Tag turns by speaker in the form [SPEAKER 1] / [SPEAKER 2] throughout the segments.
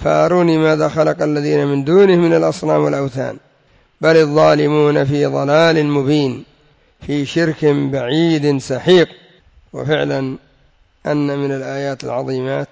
[SPEAKER 1] فأروني ماذا خلق الذين من دونه من الأصنام والأوثان بل الظالمون في ضلال مبين في شرك بعيد سحيق. وفعلا أن من الآيات العظيمات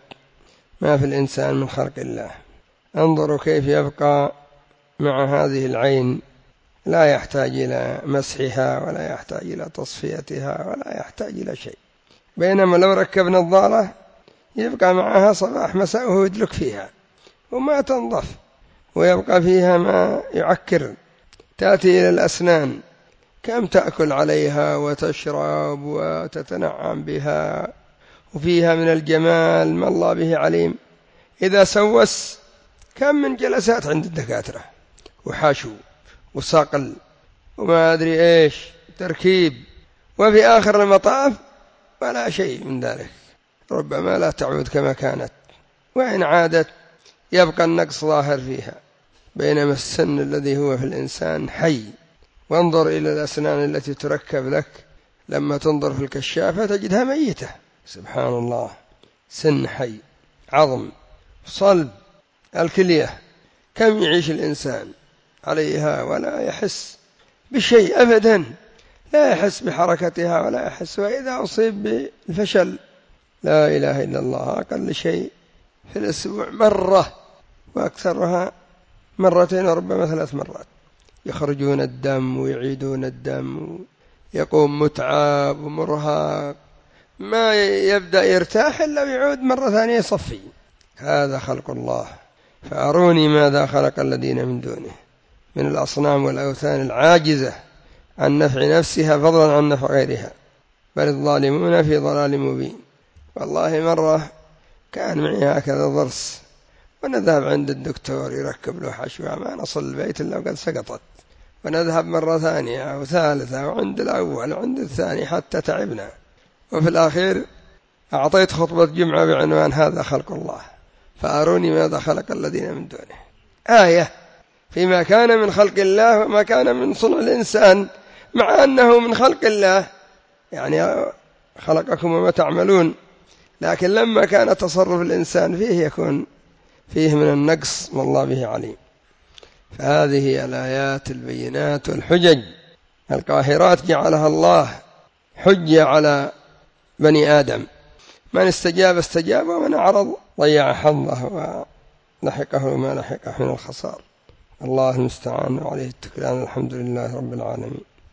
[SPEAKER 1] ما في الإنسان من خلق الله. انظروا كيف يبقى مع هذه العين، لا يحتاج إلى مسحها ولا يحتاج إلى تصفيتها ولا يحتاج إلى شيء، بينما لو ركبنا الضالة يبقى معها صباح مساء وهو يدلك فيها وما تنظف، ويبقى فيها ما يعكر. تأتي إلى الأسنان كم تأكل عليها وتشرب وتتنعم بها، وفيها من الجمال ما الله به عليم. إذا سوس كم من جلسات عند الدكاترة وحشو وصقل وما أدري إيش تركيب، وفي آخر المطاف ولا شيء من ذلك، ربما لا تعود كما كانت، وإن عادت يبقى النقص ظاهر فيها. بينما السن الذي هو في الإنسان حي. وانظر إلى الأسنان التي تركب لك، لما تنظر في الكشافة تجدها ميتة، سبحان الله، سن حي، عظم، صلب، الكلية كم يعيش الإنسان عليها ولا يحس بشيء أبدا، لا يحس بحركتها ولا يحس. وإذا أصيب بالفشل لا إله إلا الله أقل شيء في الأسبوع مرة، وأكثرها مرتين وربما 3 مرات، يخرجون الدم ويعيدون الدم، يقوم متعب ومرهق، ما يبدأ يرتاح إلا ويعود مرة ثانية يصفي. هذا خلق الله. فأروني ماذا خلق الذين من دونه من الأصنام والأوثان العاجزة عن نفع نفسها فضلا عن نفع غيرها بل الظالمون في ضلال مبين. والله مرة كان معي هكذا ضرس، ونذهب عند الدكتور يركب له حشوة، ما نصل البيت إلا وقد سقطت، ونذهب مرة ثانية وثالثة وعند الأول وعند الثاني حتى تعبنا. وفي الأخير أعطيت خطبة جمعة بعنوان هذا خلق الله، فأروني ماذا خلق الذين من دونه، آية فيما كان من خلق الله وما كان من صنع الإنسان، مع أنه من خلق الله، يعني خلقكم وما تعملون، لكن لما كان تصرف الإنسان فيه يكون فيه من النقص والله به عليم. فهذه الآيات البينات والحجج القاهرات جعلها الله حجة على بني آدم، من استجاب استجاب ومن أعرض ضيع حظه ولحقه ما لحقه من الخسار. الله المستعان وعليه التكلان. الحمد لله رب العالمين.